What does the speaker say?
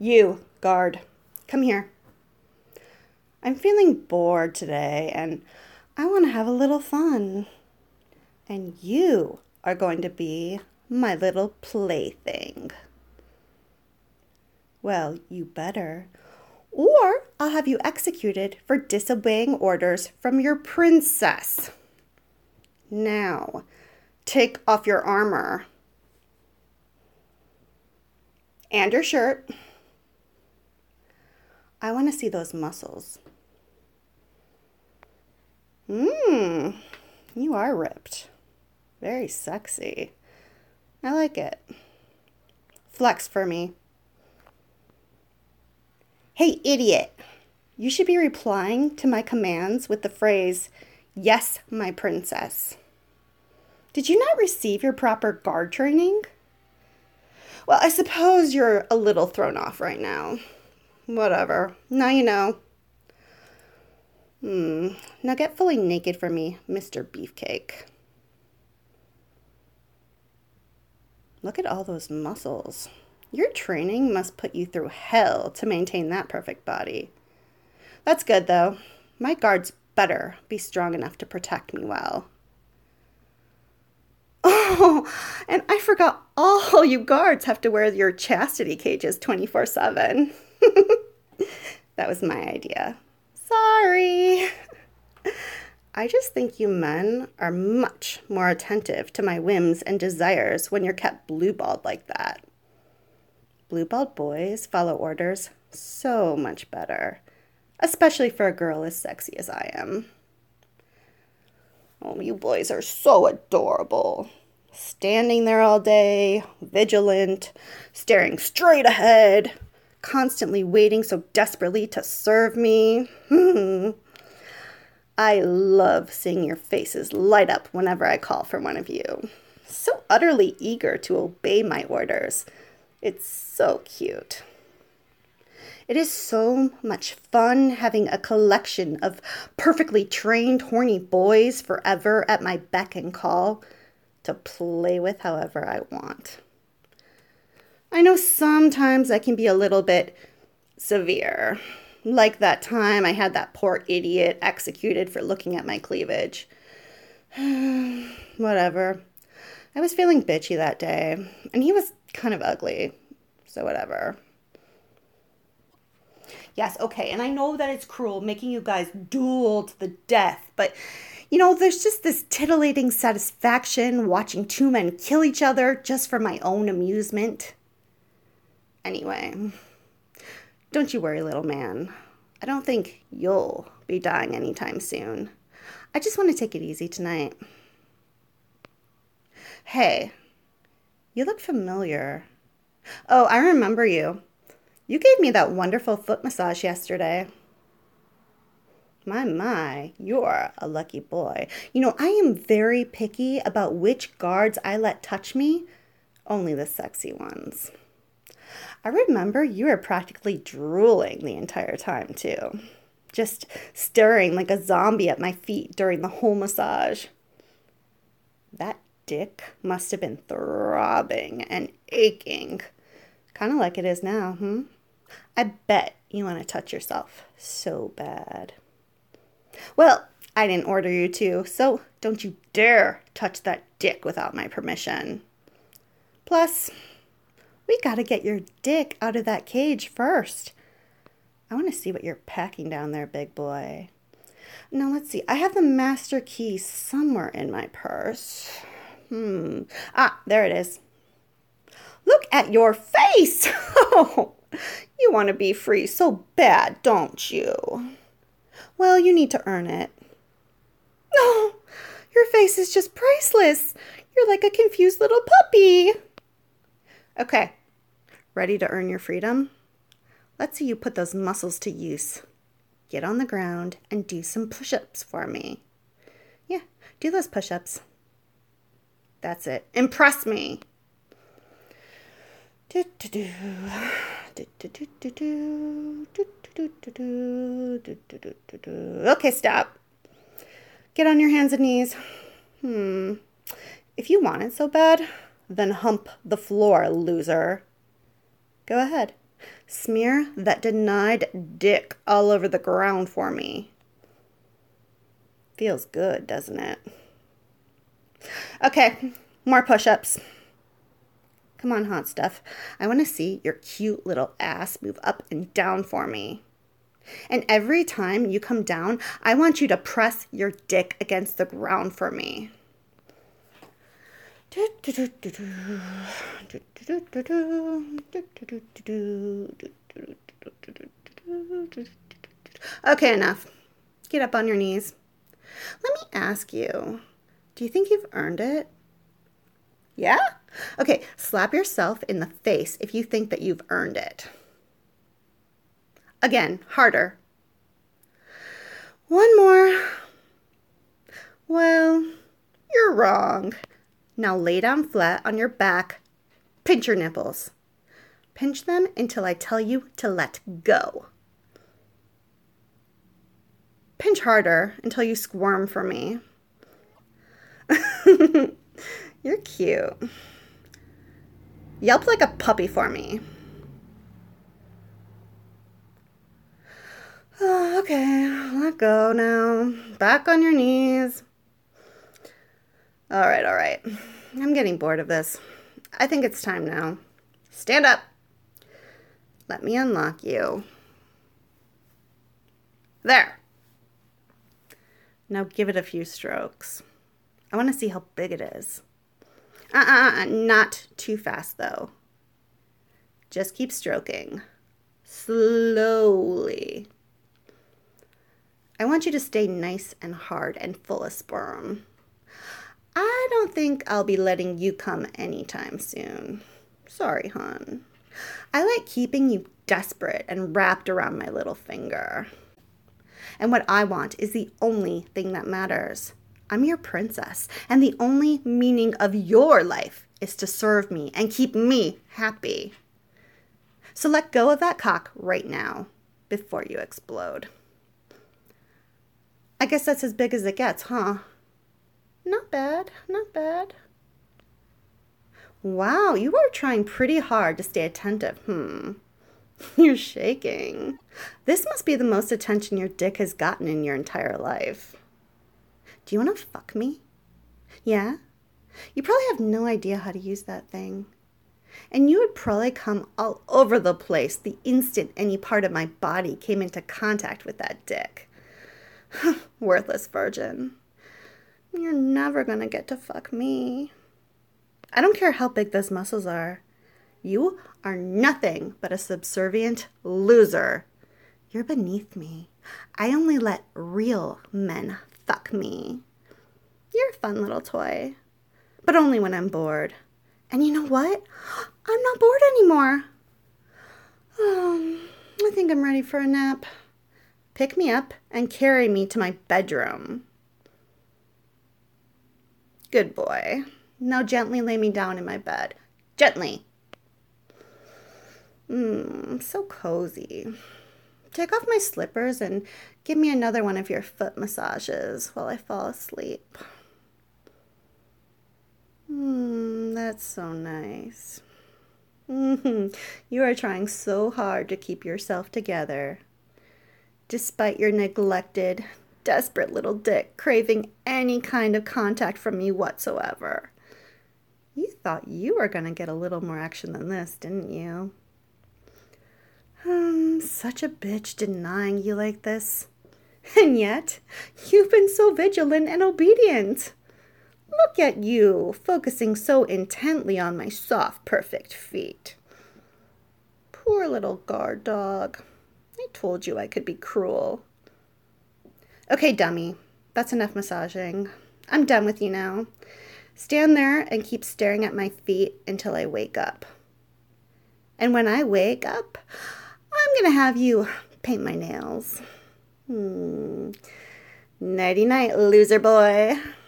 You, guard, come here. I'm feeling bored today and I want to have a little fun. And you are going to be my little plaything. Well, you better. Or I'll have you executed for disobeying orders from your princess. Now, take off your armor. And your shirt. I want to see those muscles. You are ripped. Very sexy. I like it. Flex for me. Hey, idiot. You should be replying to my commands with the phrase, "Yes, my princess." Did you not receive your proper guard training? Well, I suppose you're a little thrown off right now. Whatever. Now you know. Now get fully naked for me, Mr. Beefcake. Look at all those muscles. Your training must put you through hell to maintain that perfect body. That's good, though. My guards better be strong enough to protect me well. Oh, and I forgot all you guards have to wear your chastity cages 24/7. That was my idea. Sorry. I just think you men are much more attentive to my whims and desires when you're kept blue-balled like that. Blue-balled boys follow orders so much better, especially for a girl as sexy as I am. Oh, you boys are so adorable. Standing there all day, vigilant, staring straight ahead, constantly waiting so desperately to serve me. I love seeing your faces light up whenever I call for one of you. So utterly eager to obey my orders. It's so cute. It is so much fun having a collection of perfectly trained, horny boys forever at my beck and call to play with however I want. I know sometimes I can be a little bit severe, like that time I had that poor idiot executed for looking at my cleavage. Whatever. I was feeling bitchy that day, and he was kind of ugly, so whatever. Yes, okay, and I know that it's cruel making you guys duel to the death, but there's just this titillating satisfaction watching two men kill each other just for my own amusement. Anyway, don't you worry, little man. I don't think you'll be dying anytime soon. I just want to take it easy tonight. Hey, you look familiar. Oh, I remember you. You gave me that wonderful foot massage yesterday. My, you're a lucky boy. I am very picky about which guards I let touch me. Only the sexy ones. I remember you were practically drooling the entire time, too. Just staring like a zombie at my feet during the whole massage. That dick must have been throbbing and aching. Kind of like it is now, I bet you want to touch yourself so bad. Well, I didn't order you to, so don't you dare touch that dick without my permission. Plus, we gotta get your dick out of that cage first. I want to see what you're packing down there, big boy. Now, let's see. I have the master key somewhere in my purse. There it is. Look at your face! Oh, you want to be free so bad, don't you? Well, you need to earn it. Oh, your face is just priceless. You're like a confused little puppy. Okay, ready to earn your freedom? Let's see you put those muscles to use. Get on the ground and do some push-ups for me. Yeah, do those push-ups. That's it. Impress me. Okay, stop. Get on your hands and knees. If you want it so bad, then hump the floor, loser. Go ahead. Smear that denied dick all over the ground for me. Feels good, doesn't it? Okay, more push-ups. Come on, hot stuff. I want to see your cute little ass move up and down for me. And every time you come down, I want you to press your dick against the ground for me. Okay, enough. Get up on your knees. Let me ask you, do you think you've earned it? Yeah? Okay, slap yourself in the face if you think that you've earned it. Again, harder. One more. Well, you're wrong. Now lay down flat on your back. Pinch your nipples. Pinch them until I tell you to let go. Pinch harder until you squirm for me. You're cute. Yelp like a puppy for me. Oh, okay, let go now. Back on your knees. All right. I'm getting bored of this. I think it's time now. Stand up. Let me unlock you. There. Now give it a few strokes. I want to see how big it is. Not too fast, though. Just keep stroking. Slowly. I want you to stay nice and hard and full of sperm. I don't think I'll be letting you come anytime soon. Sorry, hon. I like keeping you desperate and wrapped around my little finger. And what I want is the only thing that matters. I'm your princess, and the only meaning of your life is to serve me and keep me happy. So let go of that cock right now before you explode. I guess that's as big as it gets, huh? Not bad. Wow, you are trying pretty hard to stay attentive. You're shaking. This must be the most attention your dick has gotten in your entire life. Do you want to fuck me? Yeah? You probably have no idea how to use that thing. And you would probably come all over the place the instant any part of my body came into contact with that dick. Worthless virgin. You're never gonna get to fuck me. I don't care how big those muscles are. You are nothing but a subservient loser. You're beneath me. I only let real men fuck me. You're a fun little toy, but only when I'm bored. And you know what? I'm not bored anymore. I think I'm ready for a nap. Pick me up and carry me to my bedroom. Good boy. Now gently lay me down in my bed. Gently. So cozy. Take off my slippers and give me another one of your foot massages while I fall asleep. That's so nice. You are trying so hard to keep yourself together, despite your neglected, desperate little dick craving any kind of contact from me whatsoever. You thought you were going to get a little more action than this, didn't you? Such a bitch denying you like this. And yet, you've been so vigilant and obedient. Look at you, focusing so intently on my soft, perfect feet. Poor little guard dog. I told you I could be cruel. Okay, dummy. That's enough massaging. I'm done with you now. Stand there and keep staring at my feet until I wake up. And when I wake up, I'm going to have you paint my nails. Nighty-night, loser boy.